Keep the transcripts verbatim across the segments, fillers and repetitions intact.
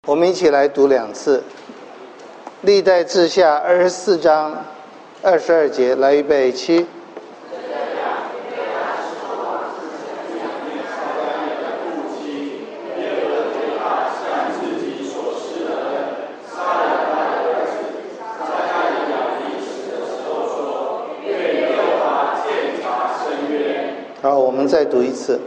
我们一起来读两次。历代志下二十四章二十二节，来预备起。好，我们再读一次。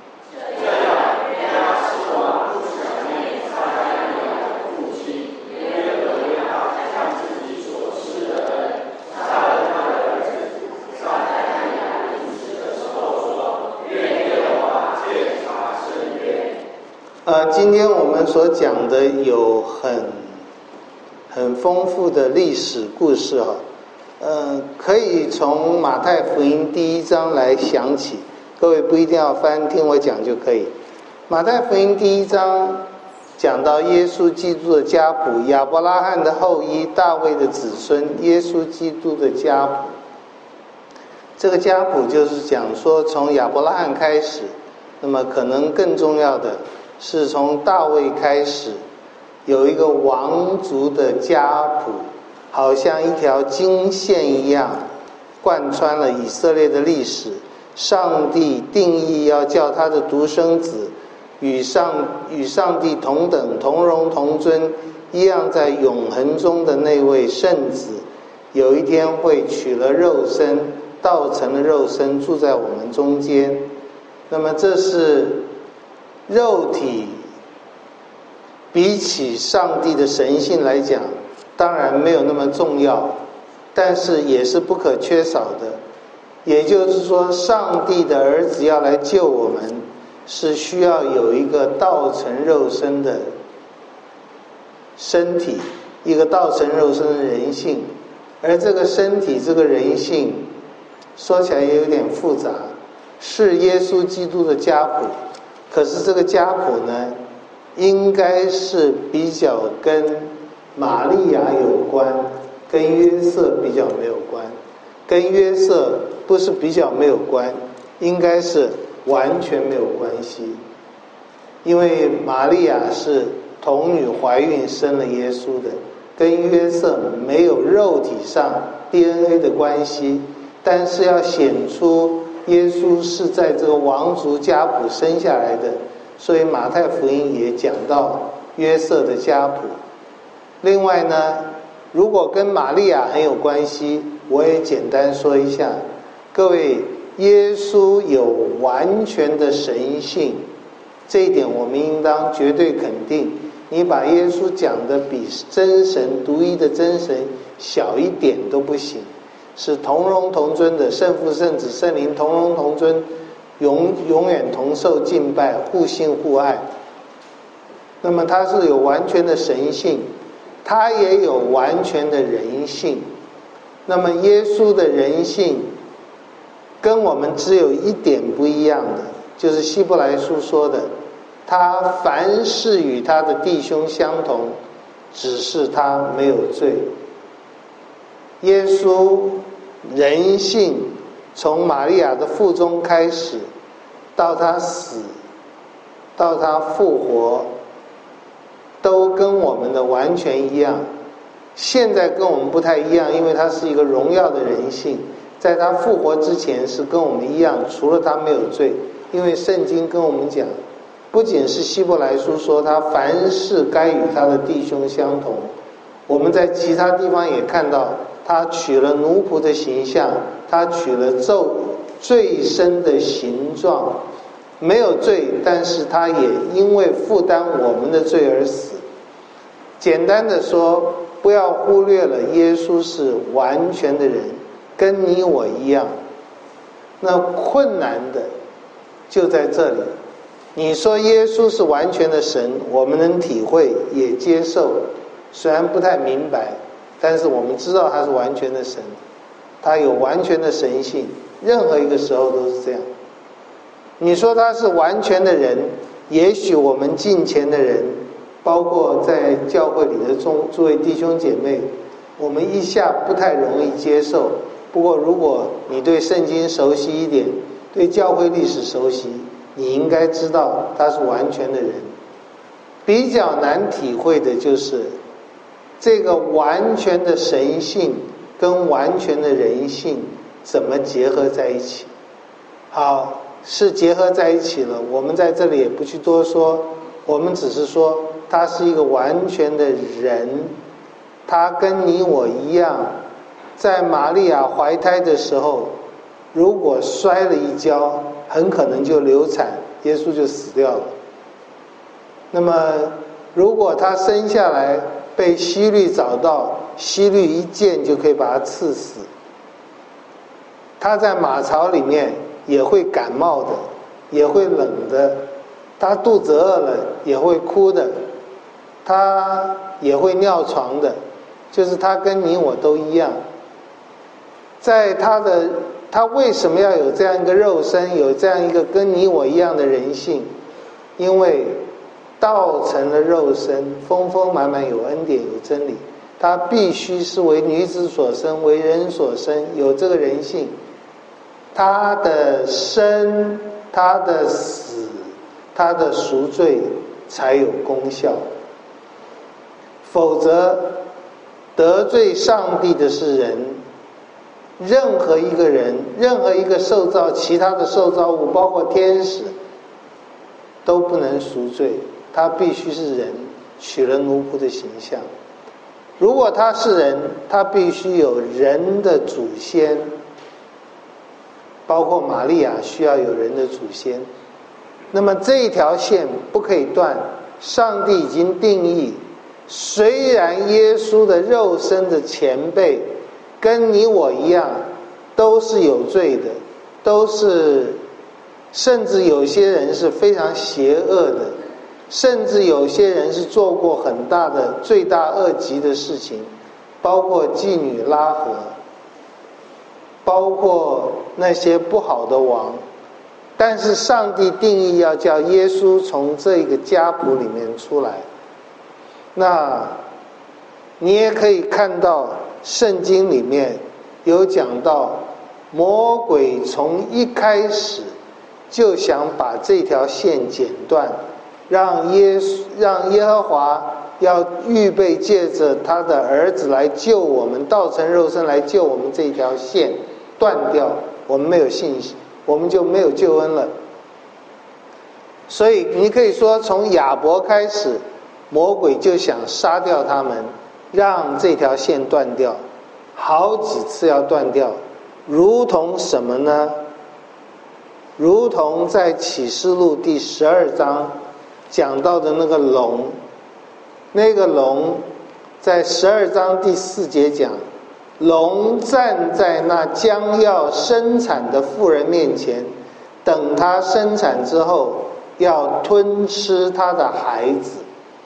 呃，今天我们所讲的有很很丰富的历史故事哈，呃，可以从马太福音第一章来想起，各位不一定要翻，听我讲就可以。马太福音第一章讲到耶稣基督的家谱，亚伯拉罕的后裔，大卫的子孙，耶稣基督的家谱。这个家谱就是讲说从亚伯拉罕开始，那么可能更重要的是从大卫开始，有一个王族的家谱，好像一条经线一样贯穿了以色列的历史。上帝定义要叫他的独生子与上与上帝同等同荣同尊，一样在永恒中的那位圣子，有一天会取了肉身，道成了肉身，住在我们中间。那么这是肉体比起上帝的神性来讲，当然没有那么重要，但是也是不可缺少的。也就是说，上帝的儿子要来救我们，是需要有一个道成肉身的身体，一个道成肉身的人性。而这个身体，这个人性，说起来也有点复杂，是耶稣基督的家谱。可是这个家谱呢，应该是比较跟玛利亚有关，跟约瑟比较没有关。跟约瑟不是比较没有关，应该是完全没有关系。因为玛利亚是童女怀孕生了耶稣的，跟约瑟没有肉体上 D N A 的关系，但是要显出耶稣是在这个王族家谱生下来的，所以马太福音也讲到约瑟的家谱。另外呢，如果跟玛利亚很有关系，我也简单说一下。各位，耶稣有完全的神性，这一点我们应当绝对肯定。你把耶稣讲的比真神独一的真神小一点都不行，是同荣同尊的，圣父圣子圣灵同荣同尊，永永远同受敬拜，互信互爱。那么他是有完全的神性，他也有完全的人性。那么耶稣的人性跟我们只有一点不一样的，就是希伯来书说的，他凡事与他的弟兄相同，只是他没有罪。耶稣人性从玛利亚的腹中开始，到他死，到他复活，都跟我们的完全一样。现在跟我们不太一样，因为他是一个荣耀的人性，在他复活之前是跟我们一样，除了他没有罪。因为圣经跟我们讲，不仅是希伯来书说他凡事该与他的弟兄相同，我们在其他地方也看到他取了奴仆的形象，他取了咒罪身的形状，没有罪，但是他也因为负担我们的罪而死。简单的说，不要忽略了耶稣是完全的人，跟你我一样。那困难的就在这里。你说耶稣是完全的神，我们能体会也接受，虽然不太明白，但是我们知道他是完全的神，他有完全的神性，任何一个时候都是这样。你说他是完全的人，也许我们近前的人，包括在教会里的众诸位弟兄姐妹，我们一下不太容易接受。不过如果你对圣经熟悉一点，对教会历史熟悉，你应该知道他是完全的人。 比较难体会的就是这个完全的神性跟完全的人性怎么结合在一起。好，是结合在一起了，我们在这里也不去多说，我们只是说他是一个完全的人，他跟你我一样，在玛利亚怀胎的时候，如果摔了一跤，很可能就流产，耶稣就死掉了。那么如果他生下来被希律找到，希律一剑就可以把他刺死。他在马槽里面也会感冒的，也会冷的，他肚子饿了也会哭的，他也会尿床的，就是他跟你我都一样。在他的他为什么要有这样一个肉身，有这样一个跟你我一样的人性？因为道成了肉身，丰丰满满有恩典有真理，他必须是为女子所生，为人所生，有这个人性。他的生，他的死，他的赎罪才有功效。否则得罪上帝的是人，任何一个人，任何一个受造，其他的受造物包括天使都不能赎罪，他必须是人，取了奴仆的形象。如果他是人，他必须有人的祖先，包括玛利亚需要有人的祖先。那么这一条线不可以断，上帝已经定义，虽然耶稣的肉身的前辈跟你我一样都是有罪的，都是，甚至有些人是非常邪恶的，甚至有些人是做过很大的罪大恶极的事情，包括妓女拉合，包括那些不好的王。但是上帝定义要叫耶稣从这个家谱里面出来。那你也可以看到圣经里面有讲到，魔鬼从一开始就想把这条线剪断，让耶让耶和华要预备借着他的儿子来救我们，道成肉身来救我们，这条线断掉，我们没有信心，我们就没有救恩了。所以你可以说从亚伯开始，魔鬼就想杀掉他们，让这条线断掉，好几次要断掉。如同什么呢？如同在启示录第十二章讲到的那个龙，那个龙在十二章第四节讲，龙站在那将要生产的妇人面前，等她生产之后要吞吃她的孩子。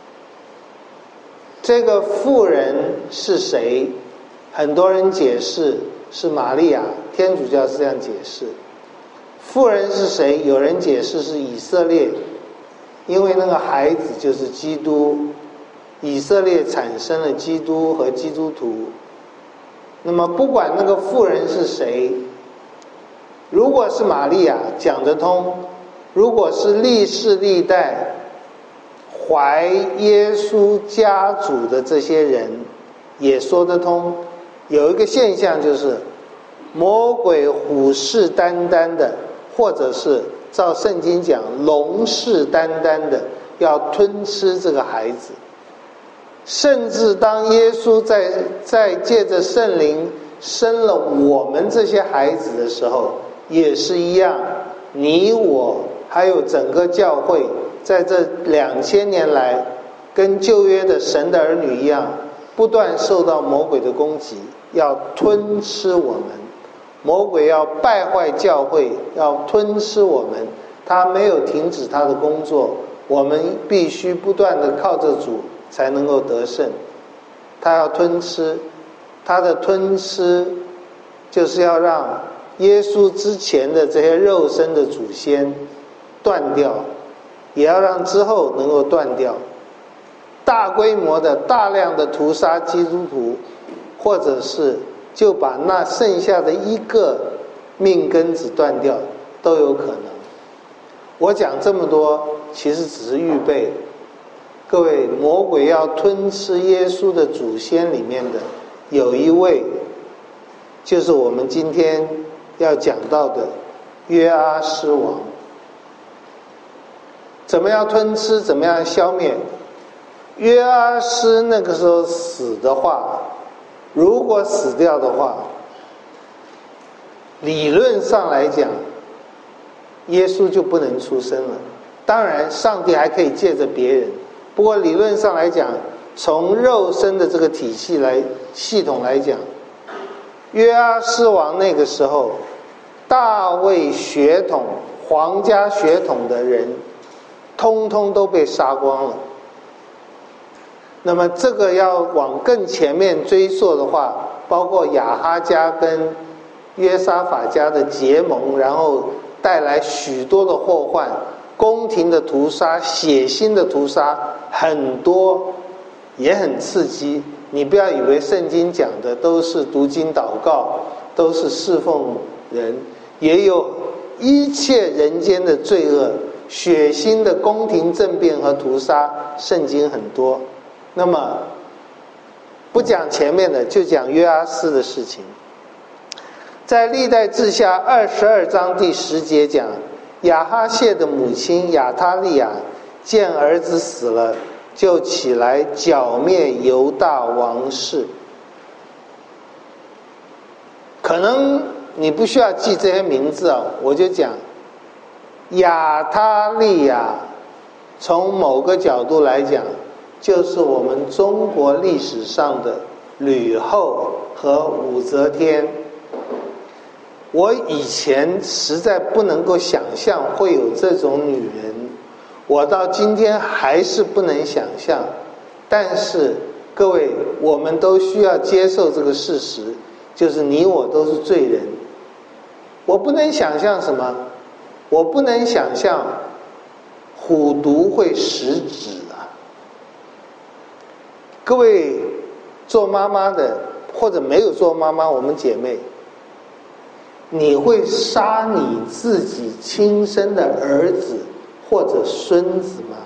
这个妇人是谁？很多人解释是玛利亚，天主教是这样解释。妇人是谁？有人解释是以色列，因为那个孩子就是基督，以色列产生了基督和基督徒。那么不管那个妇人是谁，如果是玛利亚讲得通，如果是历世历代怀耶稣家族的这些人也说得通。有一个现象就是魔鬼虎视眈眈的，或者是照圣经讲龙视眈眈的要吞吃这个孩子。甚至当耶稣在在借着圣灵生了我们这些孩子的时候，也是一样，你我还有整个教会在这两千年来跟旧约的神的儿女一样，不断受到魔鬼的攻击，要吞吃我们。魔鬼要败坏教会，要吞吃我们，他没有停止他的工作，我们必须不断的靠着主才能够得胜。他要吞吃，他的吞吃就是要让耶稣之前的这些肉身的祖先断掉，也要让之后能够断掉。大规模的大量的屠杀基督徒，或者是就把那剩下的一个命根子断掉，都有可能。我讲这么多其实只是预备， 各位，魔鬼要吞吃耶稣的祖先里面的有一位，就是我们今天要讲到的约阿施王。怎么样吞吃，怎么样消灭？约阿施那个时候死的话，如果死掉的话，理论上来讲，耶稣就不能出生了。当然上帝还可以借着别人，不过理论上来讲，从肉身的这个体系来系统来讲，约阿施王那个时候，大卫血统皇家血统的人通通都被杀光了。那么这个要往更前面追溯的话，包括亚哈家跟约沙法家的结盟，然后带来许多的祸患，宫廷的屠杀，血腥的屠杀，很多也很刺激。你不要以为圣经讲的都是读经祷告，都是侍奉人，也有一切人间的罪恶，血腥的宫廷政变和屠杀，圣经很多。那么不讲前面的，就讲约阿施的事情。在历代志下二十二章第十节讲，亚哈谢的母亲亚他利亚见儿子死了，就起来剿灭犹大王室。可能你不需要记这些名字啊，我就讲亚他利亚，从某个角度来讲，就是我们中国历史上的吕后和武则天。我以前实在不能够想象会有这种女人，我到今天还是不能想象。但是各位，我们都需要接受这个事实，就是你我都是罪人。我不能想象什么？我不能想象虎毒会食子啊！各位做妈妈的，或者没有做妈妈，我们姐妹，你会杀你自己亲生的儿子或者孙子吗？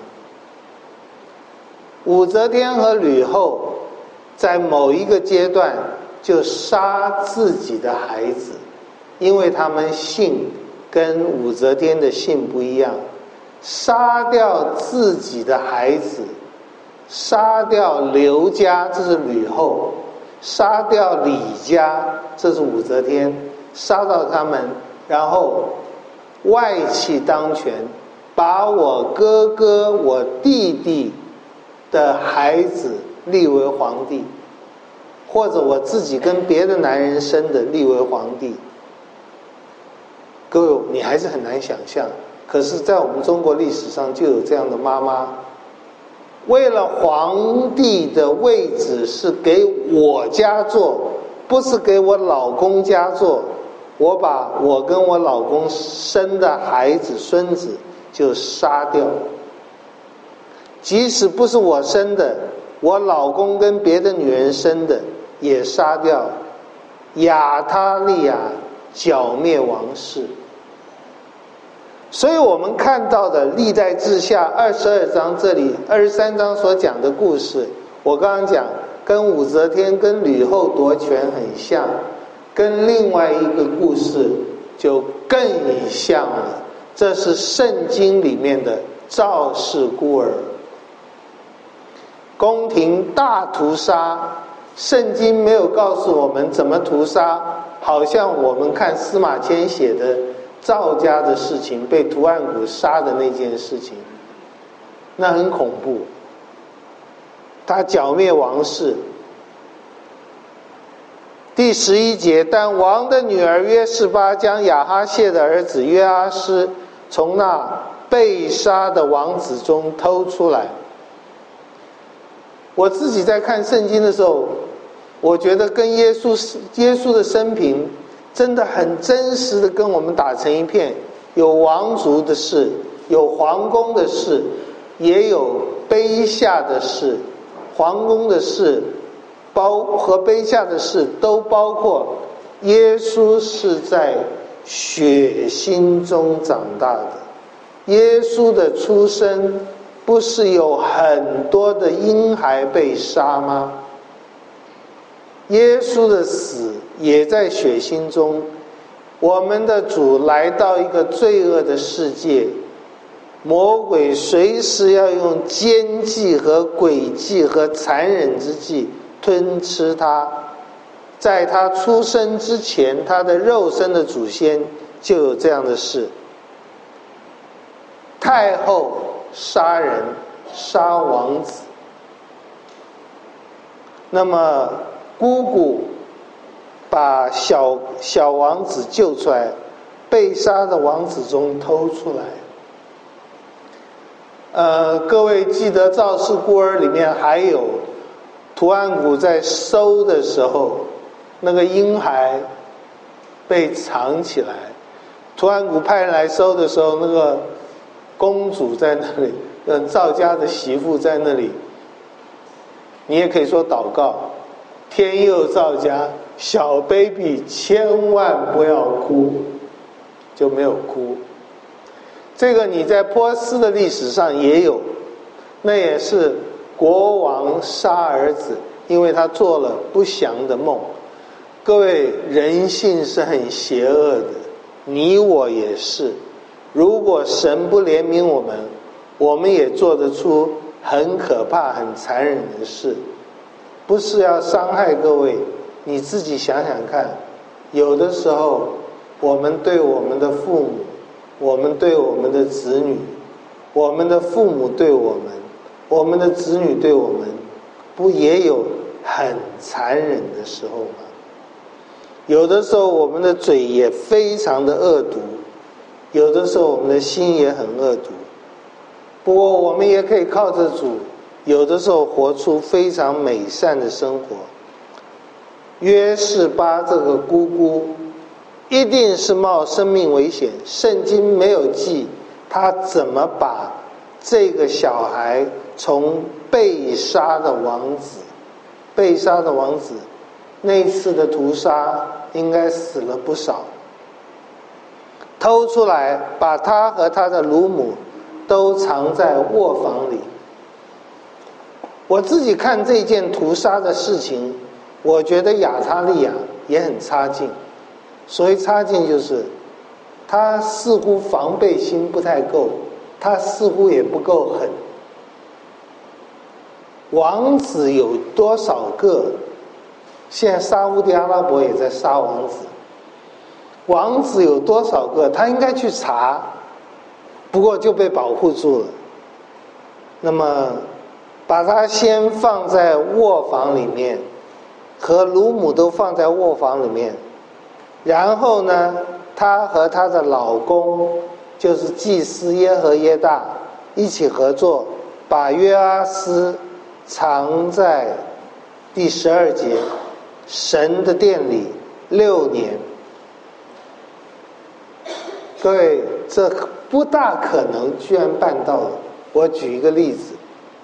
武则天和吕后在某一个阶段就杀自己的孩子，因为他们姓跟武则天的姓不一样，杀掉自己的孩子，杀掉刘家，这是吕后，杀掉李家，这是武则天，杀到他们，然后外戚当权，把我哥哥我弟弟的孩子立为皇帝，或者我自己跟别的男人生的立为皇帝。各位，你还是很难想象，可是在我们中国历史上就有这样的妈妈，为了皇帝的位置是给我家做，不是给我老公家做，我把我跟我老公生的孩子孙子就杀掉，即使不是我生的，我老公跟别的女人生的也杀掉。亚他利亚剿灭王室。所以我们看到的历代志下二十二章，这里二十三章所讲的故事，我刚刚讲跟武则天跟吕后夺权很像，跟另外一个故事就更像了。这是圣经里面的赵氏孤儿，宫廷大屠杀，圣经没有告诉我们怎么屠杀，好像我们看司马迁写的赵家的事情，被图案谷杀的那件事情，那很恐怖。他剿灭王室。第十一节，但王的女儿约示巴将亚哈谢的儿子约阿施从那被杀的王子中偷出来。我自己在看圣经的时候，我觉得跟耶稣耶稣的生平真的很真实的跟我们打成一片，有王族的事，有皇宫的事，也有卑下的事。皇宫的事包和卑下的事都包括耶稣是在血腥中长大的，耶稣的出生不是有很多的婴孩被杀吗？耶稣的死也在血腥中。我们的主来到一个罪恶的世界，魔鬼随时要用奸计和诡计和残忍之计吞吃他。在他出生之前，他的肉身的祖先就有这样的事。太后杀人，杀王子，那么姑姑把小小王子救出来，被杀的王子中偷出来。呃，各位记得《赵氏孤儿》里面还有图案谷在收的时候，那个婴孩被藏起来，图案谷派人来收的时候，那个公主在那里，嗯，赵家的媳妇在那里，你也可以说祷告，天佑赵家，小 baby 千万不要哭，就没有哭。这个你在波斯的历史上也有，那也是国王杀儿子，因为他做了不祥的梦。各位，人性是很邪恶的，你我也是。如果神不怜悯我们，我们也做得出很可怕很残忍的事。不是要伤害各位，你自己想想看，有的时候我们对我们的父母，我们对我们的子女，我们的父母对我们，我们的子女对我们，不也有很残忍的时候吗？有的时候我们的嘴也非常的恶毒，有的时候我们的心也很恶毒。不过我们也可以靠着主，有的时候活出非常美善的生活。约示巴这个姑姑一定是冒生命危险，圣经没有记他怎么把这个小孩从被杀的王子，被杀的王子那一次的屠杀应该死了不少，偷出来把他和他的乳母都藏在卧房里。我自己看这件屠杀的事情，我觉得亚他利亚也很差劲。所谓差劲，就是他似乎防备心不太够，他似乎也不够狠。王子有多少个？现在沙烏地阿拉伯也在杀王子。王子有多少个？他应该去查，不过就被保护住了。那么把他先放在卧房里面，和乳母都放在卧房里面，然后呢，他和他的老公就是祭司耶和耶大一起合作，把约阿斯藏在第十二节神的殿里六年。各位，这不大可能居然办到了。我举一个例子，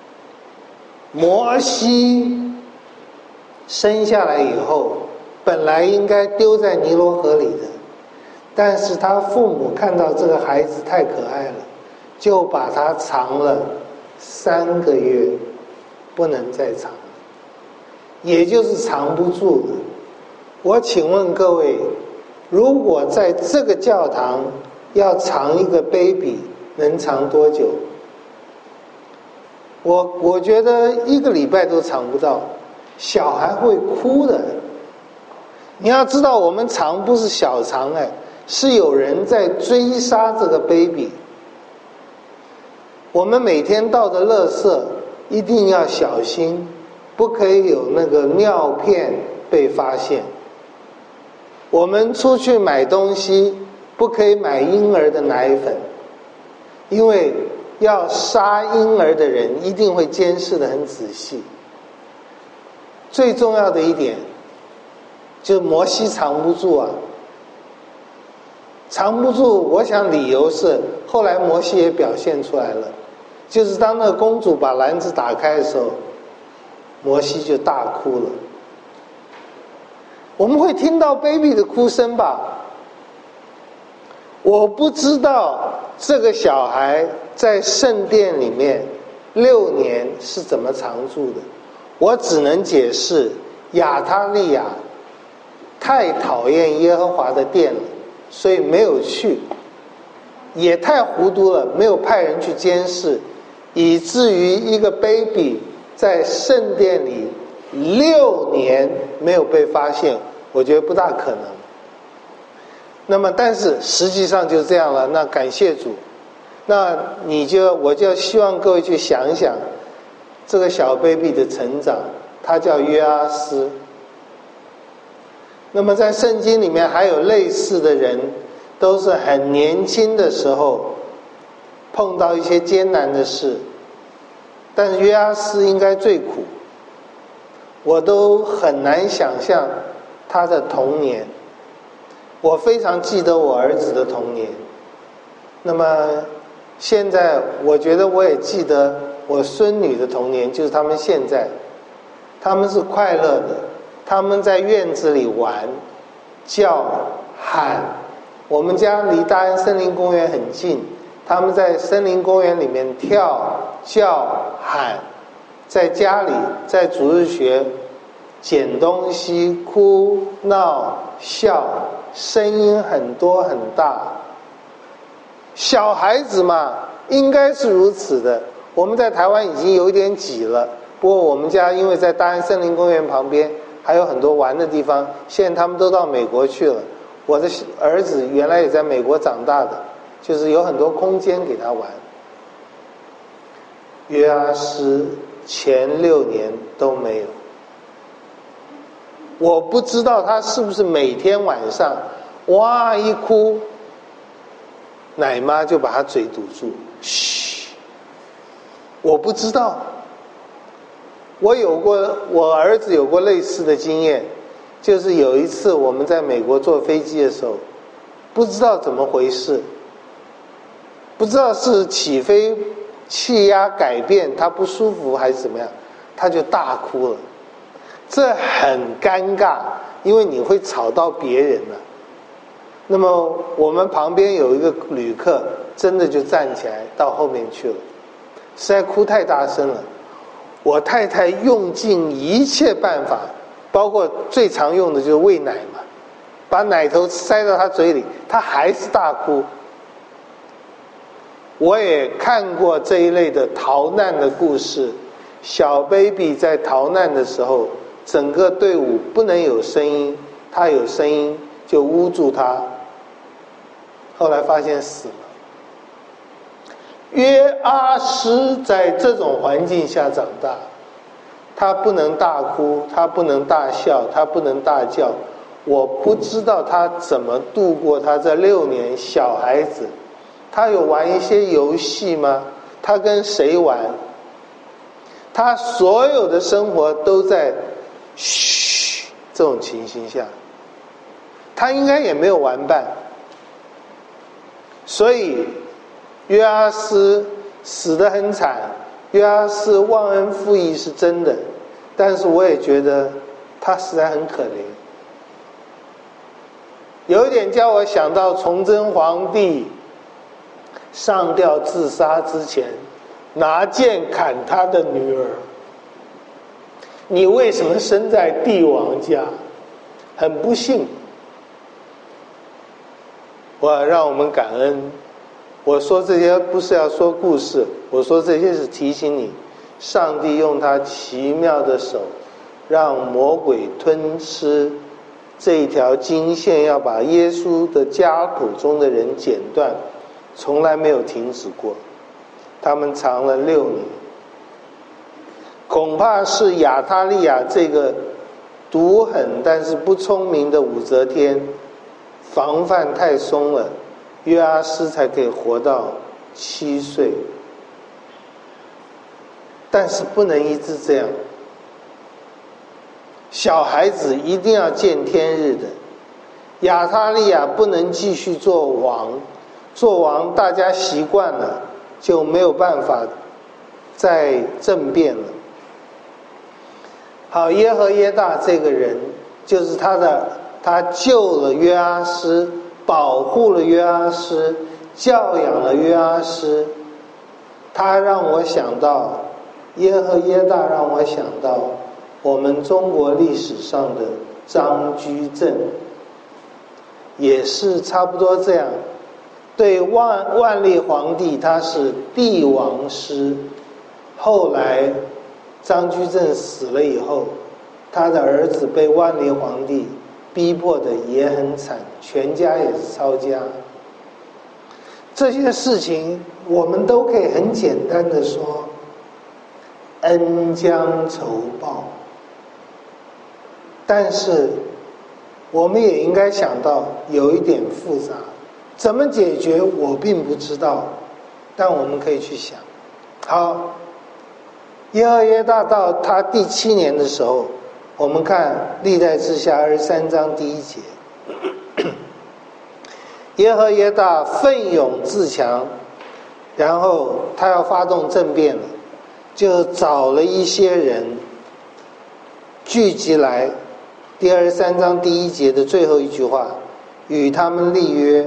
摩西生下来以后，本来应该丢在尼罗河里的，但是他父母看到这个孩子太可爱了，就把他藏了三个月，不能再藏了，也就是藏不住了。我请问各位，如果在这个教堂要藏一个 baby， 能藏多久？我我觉得一个礼拜都藏不到，小孩会哭的。你要知道，我们藏不是小藏，哎，是有人在追杀这个 baby。我们每天倒的垃圾一定要小心，不可以有那个尿片被发现。我们出去买东西，不可以买婴儿的奶粉，因为要杀婴儿的人一定会监视得很仔细。最重要的一点，就是摩西藏不住啊，藏不住。我想理由是后来摩西也表现出来了，就是当那个公主把篮子打开的时候，摩西就大哭了。我们会听到 baby 的哭声吧？我不知道这个小孩在圣殿里面六年是怎么常住的？我只能解释亚他利雅太讨厌耶和华的殿了，所以没有去，也太糊涂了，没有派人去监视，以至于一个 baby 在圣殿里六年没有被发现，我觉得不大可能。那么但是实际上就这样了，那感谢主。那你就我就希望各位去想一想这个小 baby 的成长，他叫约阿斯。那么在圣经里面还有类似的人，都是很年轻的时候碰到一些艰难的事，但是约阿斯应该最苦，我都很难想象他的童年。我非常记得我儿子的童年，那么现在我觉得我也记得我孙女的童年，就是他们现在他们是快乐的，他们在院子里玩叫喊，我们家离大安森林公园很近，他们在森林公园里面跳叫喊，在家里在主日学捡东西哭闹笑，声音很多很大。小孩子嘛应该是如此的，我们在台湾已经有一点挤了，不过我们家因为在大安森林公园旁边还有很多玩的地方，现在他们都到美国去了，我的儿子原来也在美国长大的，就是有很多空间给他玩。约阿斯前六年都没有，我不知道他是不是每天晚上哇一哭，奶妈就把他嘴堵住，嘘，我不知道。我有过，我儿子有过类似的经验，就是有一次我们在美国坐飞机的时候，不知道怎么回事，不知道是起飞气压改变他不舒服还是怎么样，他就大哭了。这很尴尬，因为你会吵到别人了。那么我们旁边有一个旅客真的就站起来到后面去了，实在哭太大声了。我太太用尽一切办法，包括最常用的就是喂奶嘛，把奶头塞到他嘴里，他还是大哭。我也看过这一类的逃难的故事，小 baby 在逃难的时候，整个队伍不能有声音，他有声音就捂住他，后来发现死了。约阿斯在这种环境下长大，他不能大哭，他不能大笑，他不能大叫。我不知道他怎么度过他这六年。小孩子他有玩一些游戏吗？他跟谁玩？他所有的生活都在嘘这种情形下，他应该也没有玩伴。所以约阿斯死得很惨，约阿斯忘恩负义是真的，但是我也觉得他实在很可怜。有一点叫我想到崇祯皇帝上吊自杀之前拿剑砍他的女儿，你为什么生在帝王家？很不幸。我让我们感恩。我说这些不是要说故事，我说这些是提醒你，上帝用他奇妙的手让魔鬼吞吃这一条经线，要把耶稣的家谱中的人剪断，从来没有停止过。他们藏了六年，恐怕是亚他利亚这个毒狠但是不聪明的武则天防范太松了，约阿斯才可以活到七岁。但是不能一直这样，小孩子一定要见天日的。亚他利亚不能继续做王，做王大家习惯了，就没有办法再政变了。好，耶和耶大这个人，就是他的，他救了约阿斯，保护了约阿斯，教养了约阿斯。他让我想到耶和耶大让我想到我们中国历史上的张居正，也是差不多这样。对万万历皇帝他是帝王师，后来张居正死了以后，他的儿子被万历皇帝逼迫的也很惨，全家也是抄家。这些事情我们都可以很简单的说，恩将仇报。但是我们也应该想到有一点复杂，怎么解决我并不知道，但我们可以去想。好，耶和耶大到他第七年的时候，我们看历代志下二十三章第一节，耶和耶大奋勇自强，然后他要发动政变了，就找了一些人聚集来，第二十三章第一节的最后一句话，与他们立约。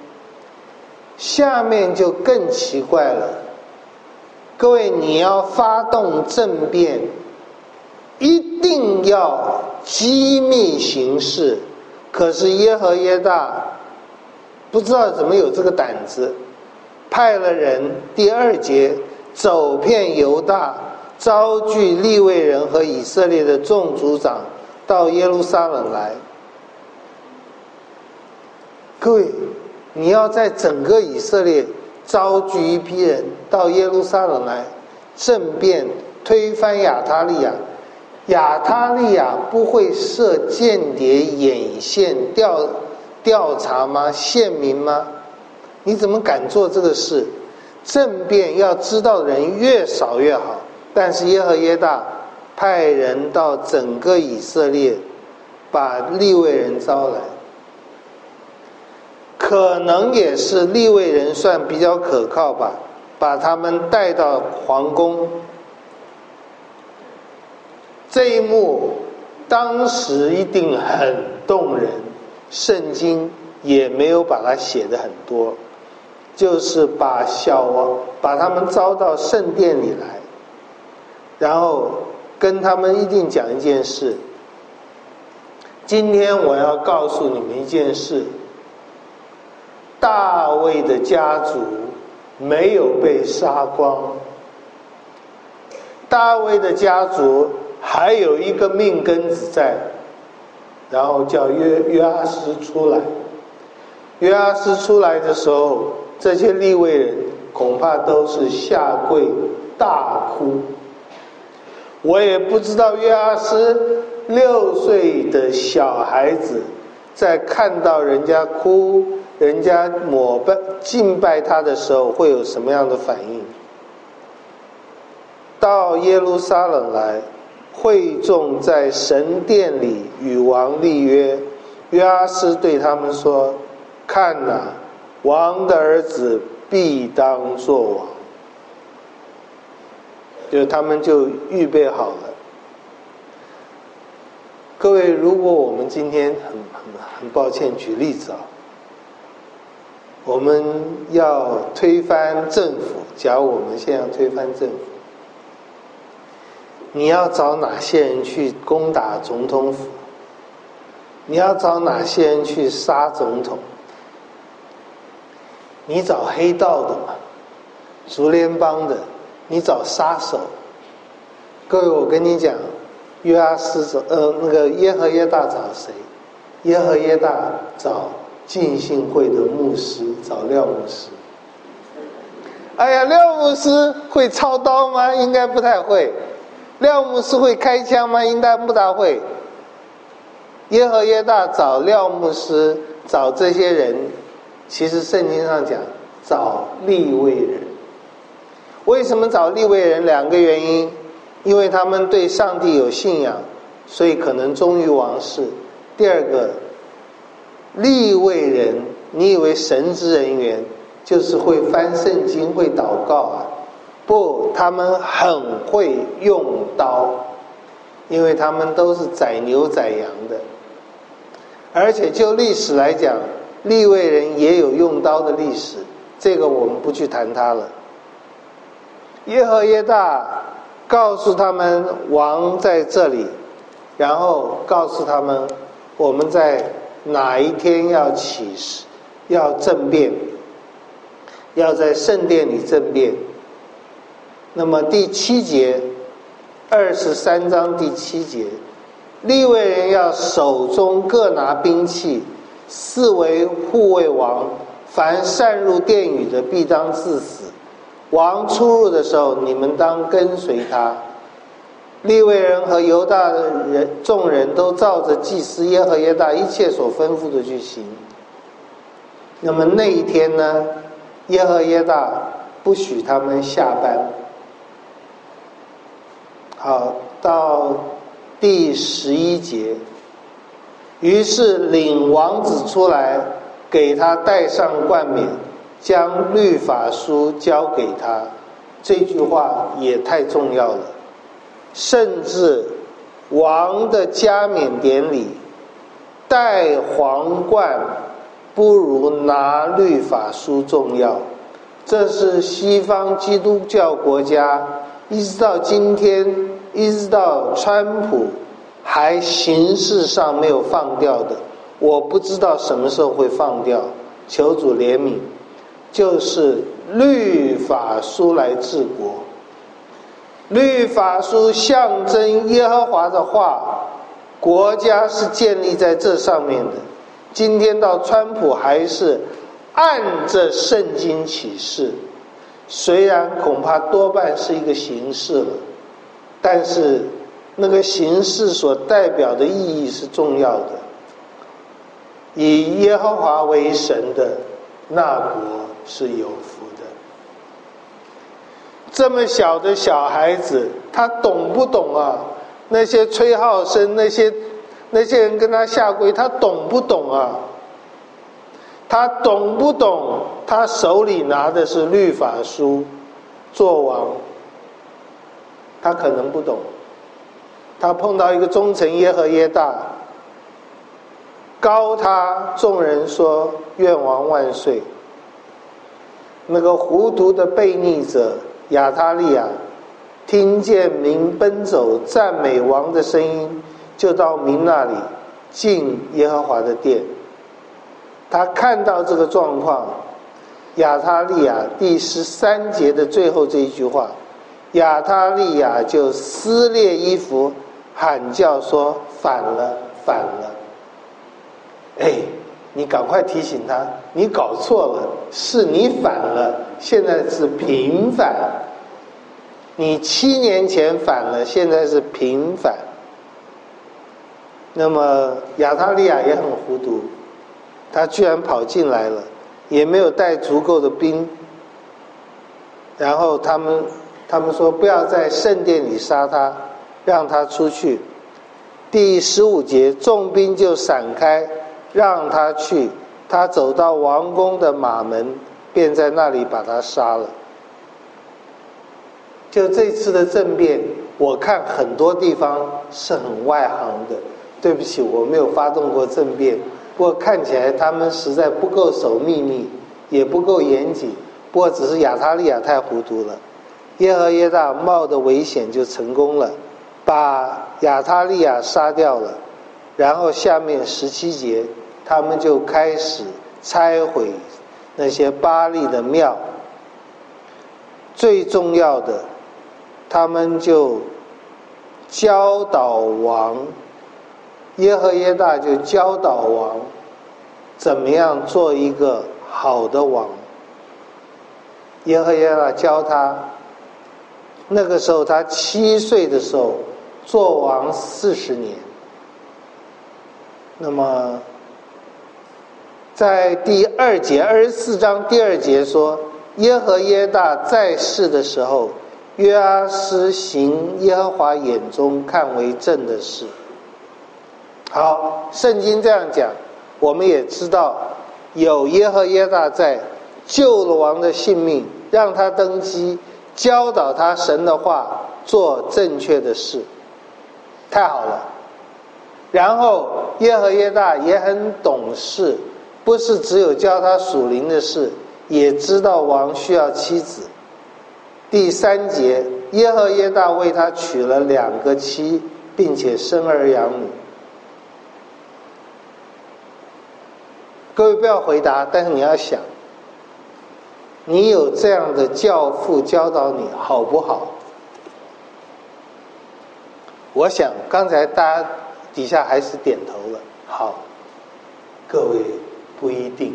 下面就更奇怪了，各位，你要发动政变，一定要机密行事，可是耶和耶大不知道怎么有这个胆子，派了人，第二节，走遍犹大，招聚利未人和以色列的众族长到耶路撒冷来。各位，你要在整个以色列招聚一批人到耶路撒冷来政变，推翻亚他利亚。亚他利亚不会设间谍眼线调调查吗？县民吗？你怎么敢做这个事？政变要知道的人越少越好。但是耶和耶大派人到整个以色列，把利未人招来，可能也是利未人算比较可靠吧，把他们带到皇宫。这一幕当时一定很动人，圣经也没有把它写得很多，就是把小王把他们招到圣殿里来，然后跟他们一定讲一件事。今天我要告诉你们一件事，大卫的家族没有被杀光，大卫的家族还有一个命根子在，然后叫约约阿施出来。约阿施出来的时候，这些利未人恐怕都是下跪大哭。我也不知道约阿施六岁的小孩子在看到人家哭，人家膜拜敬拜他的时候会有什么样的反应。到耶路撒冷来，会众在神殿里与王立约。约阿施对他们说，看哪，王的儿子必当作王。就他们就预备好了。各位，如果我们今天很很很抱歉举例子啊，我们要推翻政府，假如我们现在要推翻政府，你要找哪些人去攻打总统府？你要找哪些人去杀总统？你找黑道的嘛，竹联帮的，你找杀手。各位，我跟你讲，约阿施找呃那个耶和耶大找谁？耶和耶大找浸信会的牧师，找廖牧师。哎呀，廖牧师会操刀吗？应该不太会。廖牧师会开枪吗？应该不大会。耶和耶大找廖牧师，找这些人，其实圣经上讲找利未人。为什么找利未人？两个原因，因为他们对上帝有信仰，所以可能忠于王室。第二个，利未人，你以为神职人员就是会翻圣经会祷告啊？不，他们很会用刀，因为他们都是宰牛宰羊的。而且就历史来讲，利未人也有用刀的历史，这个我们不去谈它了。耶和耶大告诉他们王在这里，然后告诉他们我们在哪一天要起誓，要政变，要在圣殿里政变。那么第七节，二十三章第七节，利未人要手中各拿兵器，四围护卫王，凡擅入殿宇的必当致死。王出入的时候，你们当跟随他。利未人和犹大的人众人都照着祭司耶和耶大一切所吩咐的去行。那么那一天呢，耶和耶大不许他们下班。好，到第十一节，于是领王子出来，给他戴上冠冕，将律法书交给他。这句话也太重要了，甚至王的加冕典礼戴皇冠不如拿律法书重要。这是西方基督教国家一直到今天，一直到川普还形式上没有放掉的，我不知道什么时候会放掉，求主怜悯。就是律法书来治国，律法书象征耶和华的话，国家是建立在这上面的。今天到川普还是按着圣经启示，虽然恐怕多半是一个形式了，但是那个形式所代表的意义是重要的。以耶和华为神的那国是有福的。这么小的小孩子，他懂不懂啊？那些吹号声，那些那些人跟他下跪，他懂不懂啊？他懂不懂？他手里拿的是律法书，做王，他可能不懂。他碰到一个忠臣耶和耶大，高他，众人说愿王万岁。那个糊涂的悖逆者亚他利亚听见民奔走赞美王的声音，就到民那里进耶和华的殿。他看到这个状况，亚他利亚第十三节的最后这一句话，亚他利亚就撕裂衣服，喊叫说反了反了。哎，你赶快提醒他，你搞错了，是你反了，现在是平反。你七年前反了，现在是平反。那么亚他利亚也很糊涂，他居然跑进来了，也没有带足够的兵。然后他们他们说不要在圣殿里杀他，让他出去。第十五节，众兵就闪开，让他去。他走到王宫的马门，便在那里把他杀了。就这次的政变，我看很多地方是很外行的。对不起，我没有发动过政变，不过看起来他们实在不够守秘密，也不够严谨。不过只是亚他利亚太糊涂了，耶和耶大冒的危险就成功了，把亚他利亚杀掉了。然后下面十七节，他们就开始拆毁那些巴力的庙。最重要的，他们就教导王，耶和耶大就教导王怎么样做一个好的王。耶和耶大教他，那个时候他七岁的时候做王四十年。那么在第二节二十四章第二节说，耶和耶大在世的时候，约阿施行耶和华眼中看为正的事。好，圣经这样讲，我们也知道有耶和耶大在，救了王的性命，让他登基，教导他神的话，做正确的事，太好了。然后耶和耶大也很懂事，不是只有教他属灵的事，也知道王需要妻子。第三节， 耶和耶大为他娶了两个妻，并且生儿养女。各位不要回答，但是你要想，你有这样的教父教导你好不好？我想刚才大家底下还是点头了，好。各位不一定。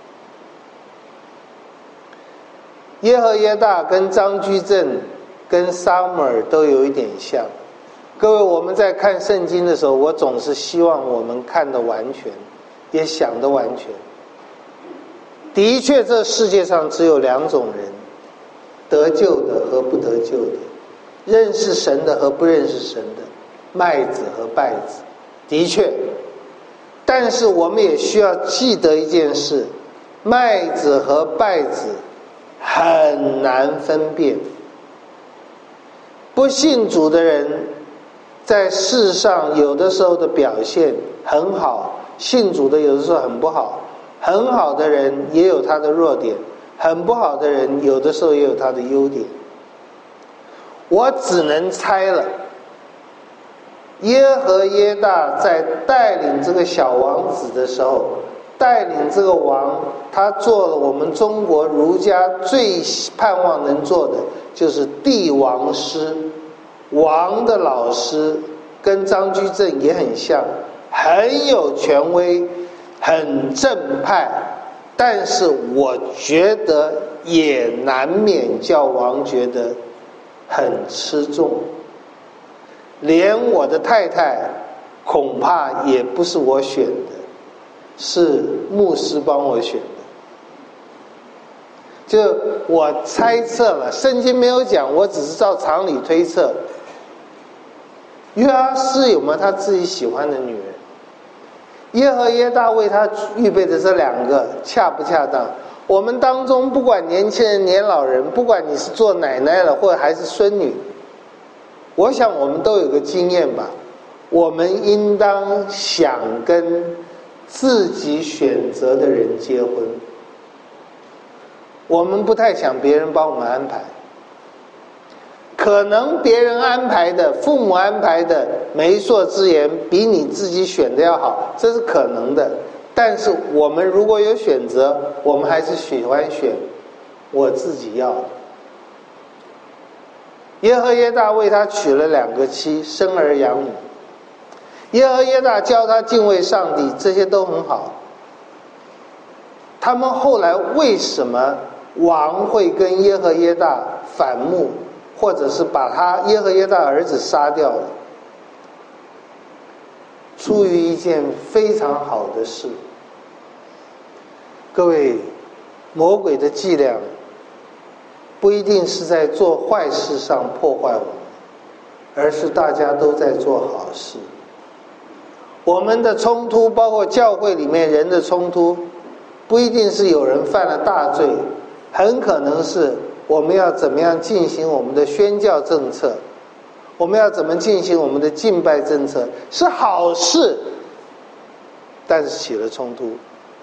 耶和耶大跟张居正跟撒母耳都有一点像。各位，我们在看圣经的时候，我总是希望我们看得完全，也想得完全。的确，这世界上只有两种人，得救的和不得救的，认识神的和不认识神的，麦子和稗子。的确，但是我们也需要记得一件事，麦子和稗子很难分辨。不信主的人在世上有的时候的表现很好，信主的有的时候很不好。很好的人也有他的弱点，很不好的人有的时候也有他的优点。我只能猜了，耶和耶大在带领这个小王子的时候，带领这个王，他做了我们中国儒家最盼望能做的，就是帝王师，王的老师，跟张居正也很像，很有权威，很正派，但是我觉得也难免叫王觉得很吃重。连我的太太恐怕也不是我选的，是牧师帮我选的。就我猜测了，圣经没有讲，我只是照常理推测。约阿施有没有他自己喜欢的女人？耶和耶大为他预备的这两个恰不恰当？我们当中不管年轻人年老人，不管你是做奶奶了或者还是孙女，我想我们都有个经验吧，我们应当想跟自己选择的人结婚，我们不太想别人帮我们安排。可能别人安排的，父母安排的媒妁之言比你自己选的要好，这是可能的。但是我们如果有选择，我们还是喜欢选我自己要的。耶和耶大为他娶了两个妻，生儿养女。耶和耶大教他敬畏上帝，这些都很好。他们后来为什么王会跟耶和耶大反目，或者是把他耶和耶大儿子杀掉了？出于一件非常好的事。各位，魔鬼的伎俩不一定是在做坏事上破坏我们，而是大家都在做好事。我们的冲突，包括教会里面人的冲突，不一定是有人犯了大罪，很可能是我们要怎么样进行我们的宣教政策，我们要怎么进行我们的敬拜政策，是好事，但是起了冲突。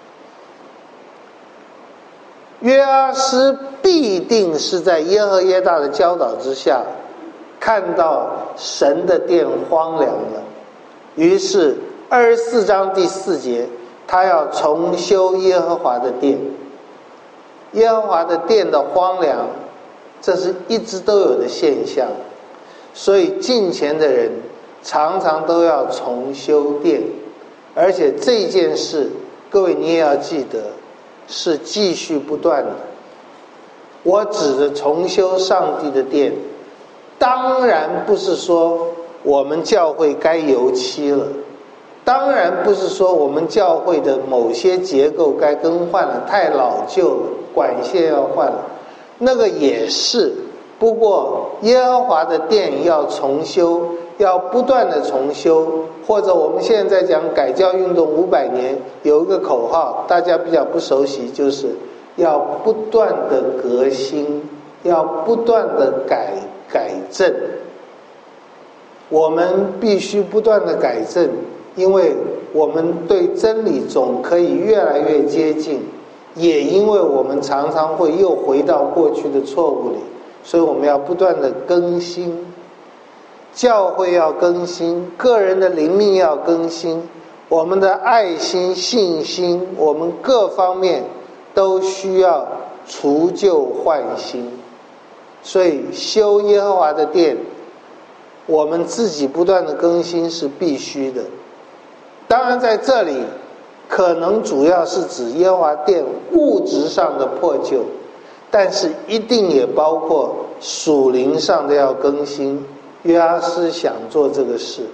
约阿施必定是在耶和耶大的教导之下，看到神的殿荒凉了，于是二十四章第四节，他要重修耶和华的殿。耶和华的殿的荒凉，这是一直都有的现象，所以敬虔的人常常都要重修殿，而且这件事，各位你也要记得，是继续不断的。我指着重修上帝的殿，当然不是说我们教会该油漆了，当然不是说我们教会的某些结构该更换了，太老旧了，管线要换了，那个也是。不过耶和华的殿要重修，要不断的重修，或者我们现在讲改教运动五百年，有一个口号大家比较不熟悉，就是要不断的革新，要不断的改改正。我们必须不断的改正，因为我们对真理总可以越来越接近，也因为我们常常会又回到过去的错误里， 所以我们要不断的更新，教会要更新，个人的灵命要更新，我们的爱心、信心，我们各方面都需要除旧换新。所以修耶和华的殿，我们自己不断的更新是必须的。当然在这里可能主要是指耶和华殿物质上的破旧，但是一定也包括属灵上的要更新。约阿斯想做这个事，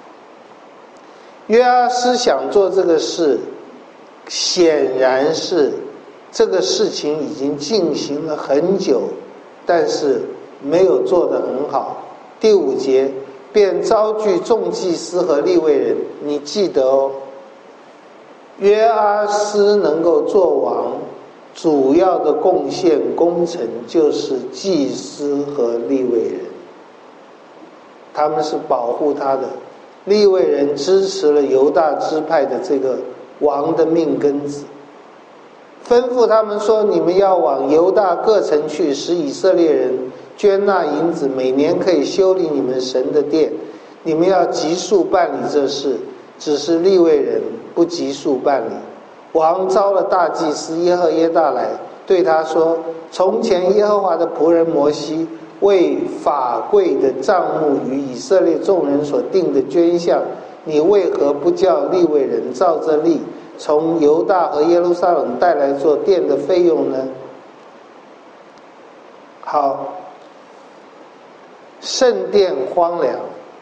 约阿斯想做这个事，显然是这个事情已经进行了很久，但是没有做得很好。第五节，便招聚众祭司和利未人，你记得哦，约阿斯能够做王，主要的贡献工程就是祭司和利未人，他们是保护他的。利未人支持了犹大支派的这个王的命根子，吩咐他们说，你们要往犹大各城去，使以色列人捐纳银子，每年可以修理你们神的殿，你们要急速办理这事。只是利未人不急速办理。王召了大祭司耶和耶大来，对他说，从前耶和华的仆人摩西为法柜的帐幕与以色列众人所定的捐项，你为何不叫利未人照着例从犹大和耶路撒冷带来做殿的费用呢？好，圣殿荒凉，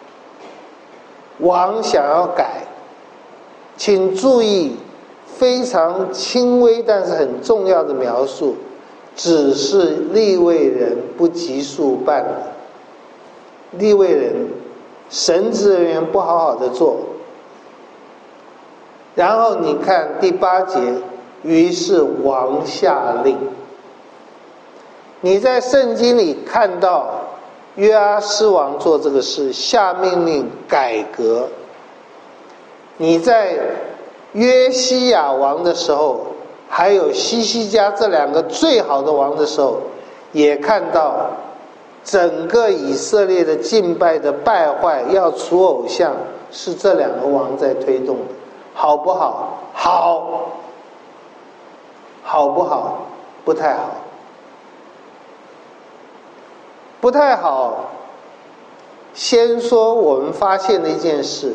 王想要改，请注意非常轻微但是很重要的描述，只是利未人不急速办理，利未人神职人员不好好的做。然后你看第八节，于是王下令。你在圣经里看到约阿斯王做这个事，下命令改革。你在约西亚王的时候，还有西西家这两个最好的王的时候，也看到整个以色列的敬拜的败坏，要除偶像，是这两个王在推动的。好不好？好。好不好？不太好。不太好。先说我们发现的一件事，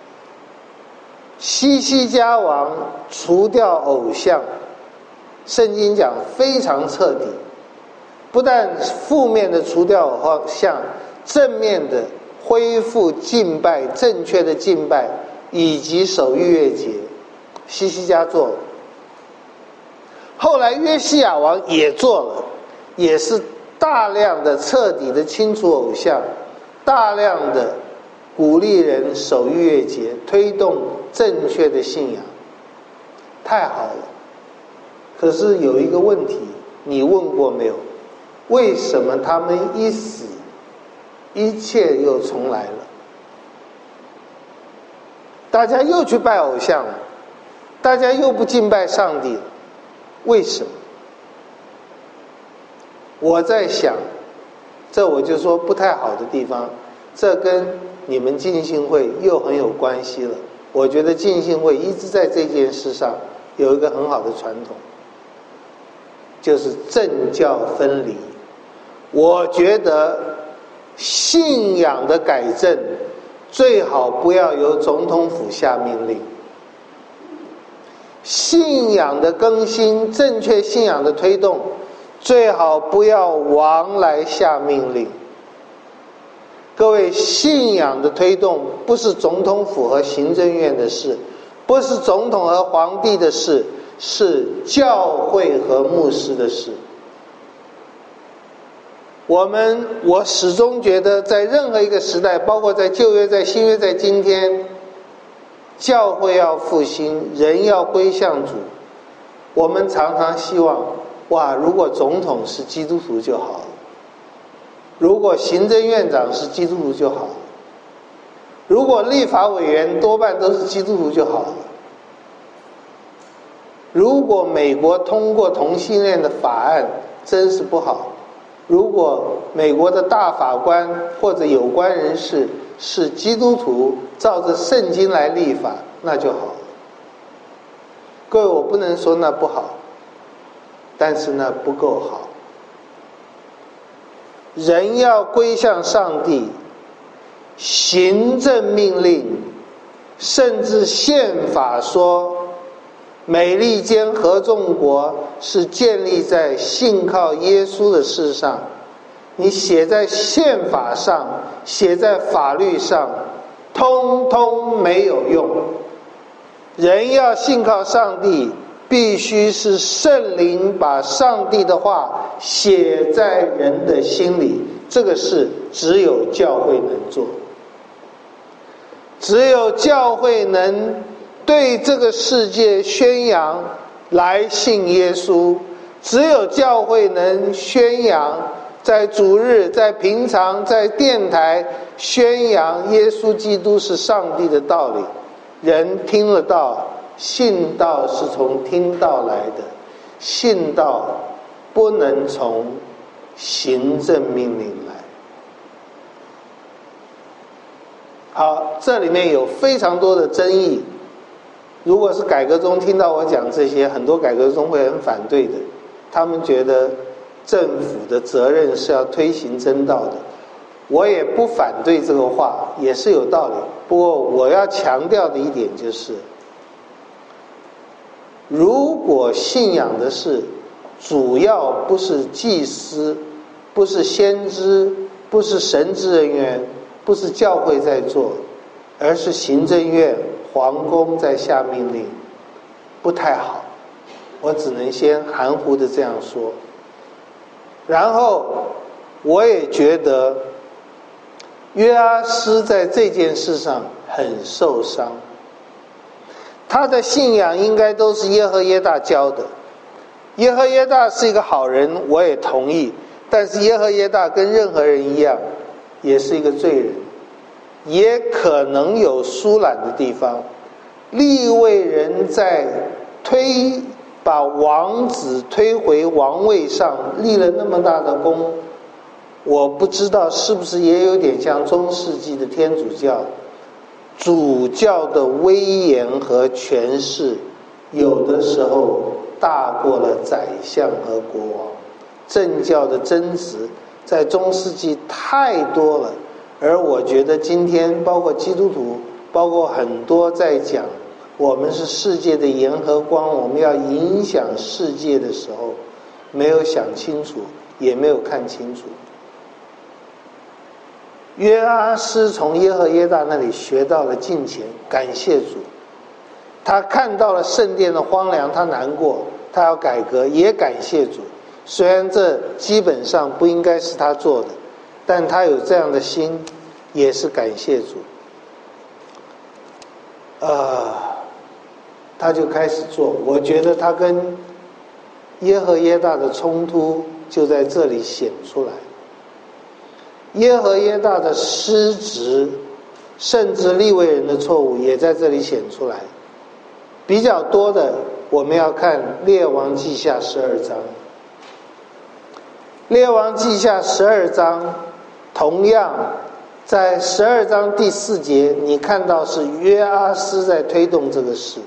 西西家王除掉偶像，圣经讲非常彻底，不但负面的除掉偶像，正面的恢复敬拜，正确的敬拜以及守逾越节，西西家做了。后来约西亚王也做了，也是大量的彻底的清除偶像，大量的鼓励人守逾越节，推动正确的信仰，太好了。可是有一个问题，你问过没有？为什么他们一死，一切又重来了？大家又去拜偶像了，大家又不敬拜上帝了，为什么？我在想，这我就说不太好的地方，这跟你们浸信会又很有关系了。我觉得浸信会一直在这件事上有一个很好的传统，就是政教分离。我觉得信仰的改正最好不要由总统府下命令，信仰的更新，正确信仰的推动，最好不要王来下命令。各位，信仰的推动不是总统府和行政院的事，不是总统和皇帝的事，是教会和牧师的事。我们我始终觉得在任何一个时代，包括在旧约在新约在今天，教会要复兴，人要归向主。我们常常希望，哇，如果总统是基督徒就好了，如果行政院长是基督徒就好了，如果立法委员多半都是基督徒就好了，如果美国通过同性恋的法案真是不好， 如果美国的大法官或者有关人士是基督徒，照着圣经来立法，那就好了。各位，我不能说那不好，但是那不够好。人要归向上帝，行政命令，甚至宪法说美利坚合众国是建立在信靠耶稣的事上，你写在宪法上，写在法律上，通通没有用。人要信靠上帝，必须是圣灵把上帝的话写在人的心里，这个事只有教会能做。只有教会能对这个世界宣扬来信耶稣，只有教会能宣扬在主日，在平常，在电台宣扬耶稣基督是上帝的道理，人听了道，信道是从听道来的，信道不能从行政命令来。好，这里面有非常多的争议。如果是改革中听到我讲这些，很多改革中会很反对的。他们觉得政府的责任是要推行真道的。我也不反对这个话，也是有道理。不过我要强调的一点就是，如果信仰的事主要不是祭司，不是先知，不是神职人员，不是教会在做，而是行政院皇宫在下命令，不太好。我只能先含糊的这样说。然后我也觉得约阿施在这件事上很受伤，他的信仰应该都是耶和耶大教的。耶和耶大是一个好人，我也同意，但是耶和耶大跟任何人一样，也是一个罪人，也可能有疏懒的地方。利未人在推把王子推回王位上立了那么大的功，我不知道是不是也有点像中世纪的天主教，主教的威严和权势有的时候大过了宰相和国王。政教的争执在中世纪太多了，而我觉得今天包括基督徒，包括很多在讲我们是世界的盐和光，我们要影响世界的时候，没有想清楚，也没有看清楚。约阿施从耶和耶大那里学到了敬虔，感谢主。他看到了圣殿的荒凉，他难过，他要改革，也感谢主。虽然这基本上不应该是他做的，但他有这样的心，也是感谢主。呃，他就开始做。我觉得他跟耶和耶大的冲突就在这里显出来。耶和耶大的失职，甚至利未人的错误也在这里显出来。比较多的，我们要看列王记下十二章。列王记下十二章，同样在十二章第四节，你看到是约阿施在推动这个事。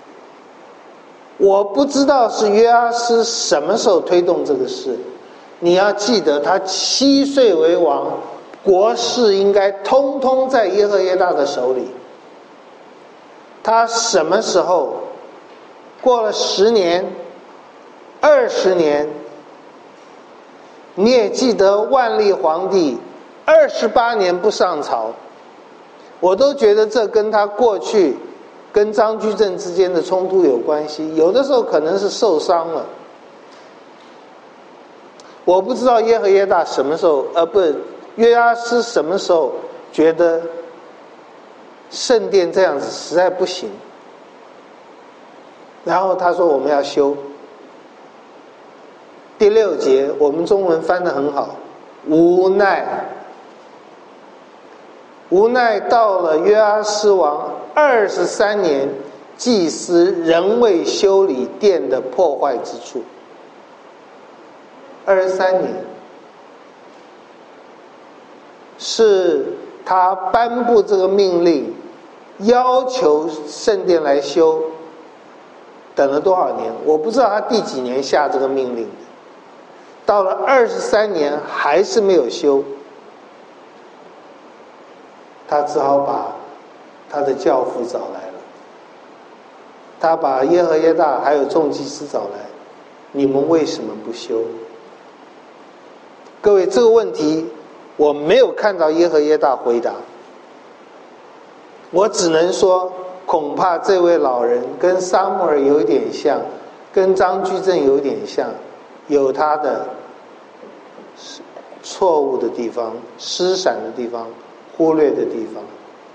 我不知道是约阿施什么时候推动这个事。你要记得，他七岁为王，国事应该通通在耶和耶大的手里。他什么时候过了十年、二十年？你也记得万历皇帝二十八年不上朝，我都觉得这跟他过去跟张居正之间的冲突有关系，有的时候可能是受伤了。我不知道耶和耶大什么时候，呃，不，约阿施什么时候觉得圣殿这样子实在不行，然后他说我们要修。第六节我们中文翻得很好，无奈无奈到了约阿施王二十三年，祭司仍未修理殿的破坏之处。二十三年， 是他颁布这个命令，要求圣殿来修，等了多少年？我不知道他第几年下这个命令的，到了二十三年还是没有修，他只好把他的教父找来了，他把耶和耶大还有众祭司找来，你们为什么不修？各位，这个问题我没有看到耶和耶大回答，我只能说恐怕这位老人跟撒母耳有点像，跟张居正有点像，有他的错误的地方、失闪的地方、忽略的地方。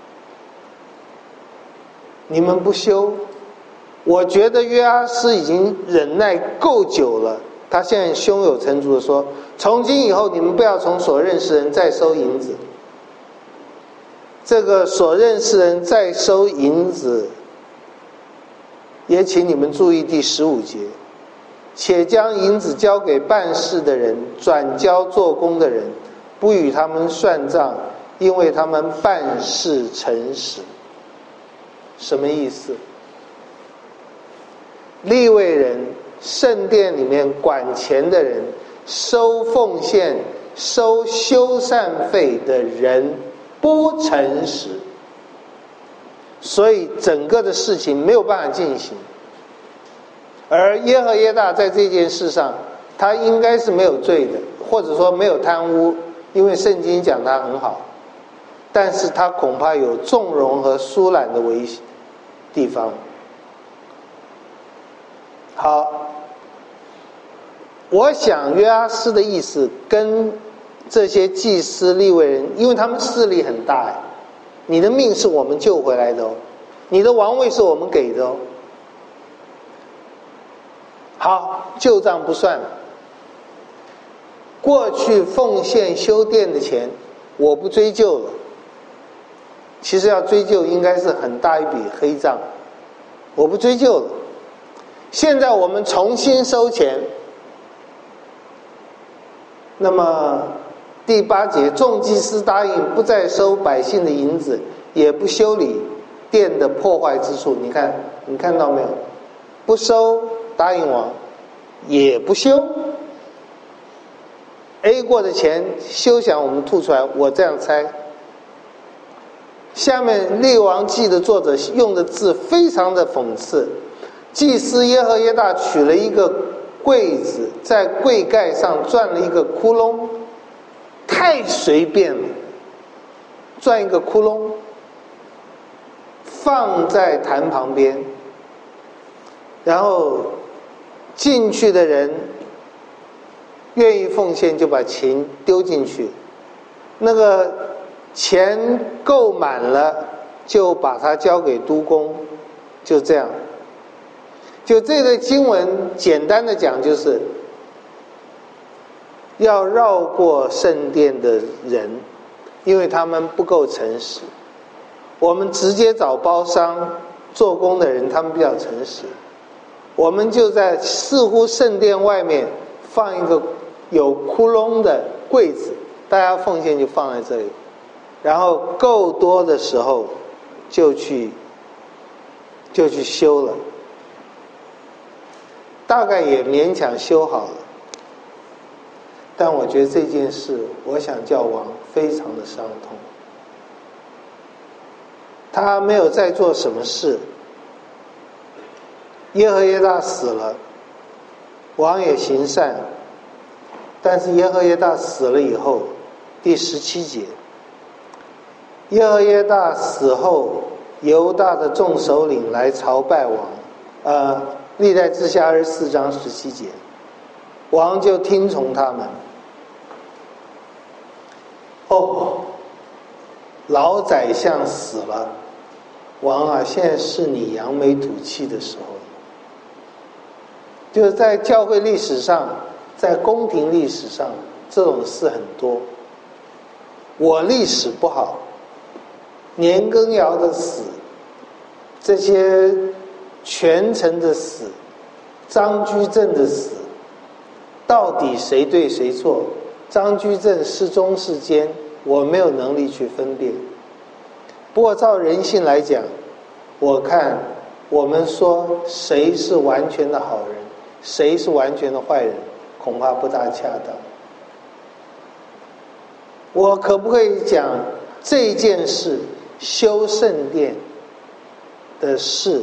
你们不修，我觉得约阿施已经忍耐够久了，他现在胸有成竹的说，从今以后你们不要从所认识人再收银子。这个所认识人再收银子，也请你们注意第十五节，且将银子交给办事的人，转交做工的人，不与他们算账，因为他们办事诚实。什么意思？利未人，圣殿里面管钱的人，收奉献、收修缮费的人不诚实，所以整个的事情没有办法进行。而耶和耶大在这件事上，他应该是没有罪的，或者说没有贪污，因为圣经讲他很好，但是他恐怕有纵容和疏懒的危地方。好，我想约阿施的意思跟这些祭司利未人，因为他们势力很大，你的命是我们救回来的哦，你的王位是我们给的哦。好，旧账不算了，过去奉献修殿的钱我不追究了，其实要追究应该是很大一笔黑账，我不追究了。现在我们重新收钱，那么第八节，众祭司答应不再收百姓的银子，也不修理殿的破坏之处。你看，你看到没有？不收，答应王，也不修。A 过的钱休想我们吐出来，我这样猜。下面《列王记》的作者用的字非常的讽刺，祭司耶和耶大取了一个柜子，在柜盖上钻了一个窟窿，太随便了，钻一个窟窿放在坛旁边，然后进去的人愿意奉献就把钱丢进去，那个钱够满了就把它交给督工，就这样。就这个经文简单的讲，就是要绕过圣殿的人，因为他们不够诚实。我们直接找包商做工的人，他们比较诚实，我们就在似乎圣殿外面放一个有窟窿的柜子，大家奉献就放在这里，然后够多的时候就去就去修了，大概也勉强修好了。但我觉得这件事，我想叫王非常的伤痛。他没有再做什么事，耶和耶大死了，王也行善，但是耶和耶大死了以后，第十七节，耶和耶大死后，犹大的众首领来朝拜王，呃，历代志下二十四章十七节，王就听从他们。哦，老宰相死了，王啊，现在是你扬眉吐气的时候。就是在教会历史上，在宫廷历史上，这种事很多。我历史不好，年羹尧的死，这些权臣的死，张居正的死，到底谁对谁错？张居正是忠是奸， 我没有能力去分辨。不过照人性来讲，我看我们说谁是完全的好人，谁是完全的坏人，恐怕不大恰当。我可不可以讲这件事，修圣殿的事，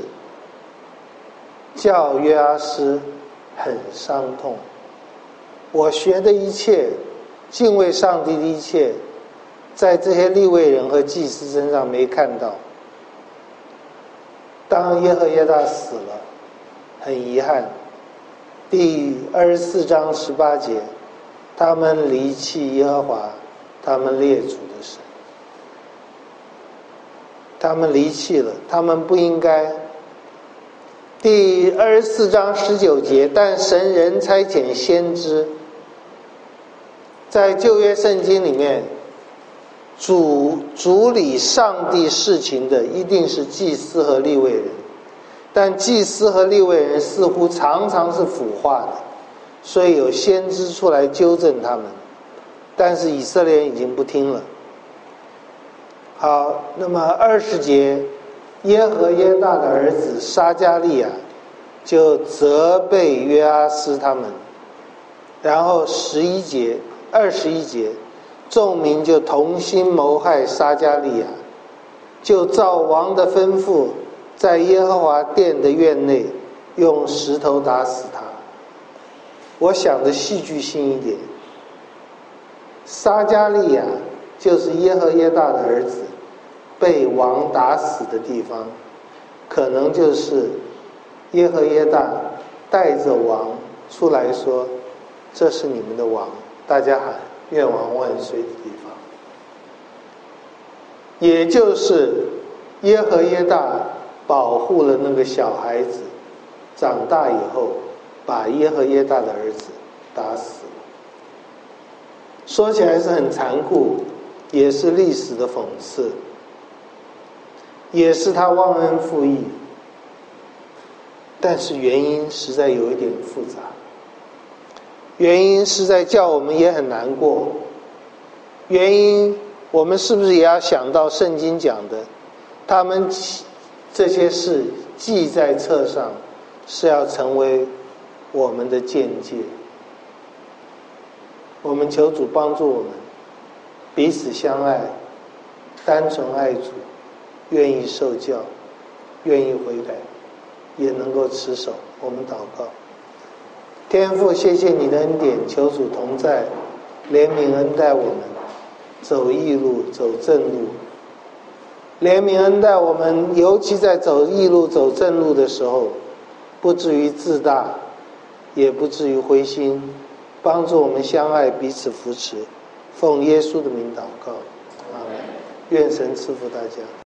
叫约阿施很伤痛？我学的一切，敬畏上帝的一切，在这些利未人和祭司身上没看到。当耶和耶大死了，很遗憾，第二十四章十八节，他们离弃耶和华他们列祖的神，他们离弃了，他们不应该。第二十四章十九节，但神仍差遣先知。在旧约圣经里面，主主理上帝事情的一定是祭司和利未人，但祭司和利未人似乎常常是腐化的，所以有先知出来纠正他们，但是以色列人已经不听了。好，那么二十节，耶和耶大的儿子撒迦利亚就责备约阿施他们，然后十一节二十一节，众民就同心谋害撒迦利亚，就照王的吩咐，在耶和华殿的院内用石头打死他。我想的戏剧性一点，撒迦利亚就是耶和耶大的儿子，被王打死的地方，可能就是耶和耶大带着王出来说，这是你们的王，大家喊愿王万岁的地方。也就是耶和耶大保护了那个小孩子，长大以后把耶和耶大的儿子打死了。说起来是很残酷，也是历史的讽刺，也是他忘恩负义，但是原因实在有一点复杂，原因实在叫我们也很难过。原因我们是不是也要想到圣经讲的，他们这些事记在册上，是要成为我们的见解。我们求主帮助我们彼此相爱，单纯爱主，愿意受教，愿意悔改，也能够持守。我们祷告。天父，谢谢你的恩典，求主同在，怜悯恩待我们，走义路，走正路。怜悯恩待我们，尤其在走义路走正路的时候，不至于自大，也不至于灰心，帮助我们相爱，彼此扶持。奉耶稣的名祷告，阿们。愿神赐福大家。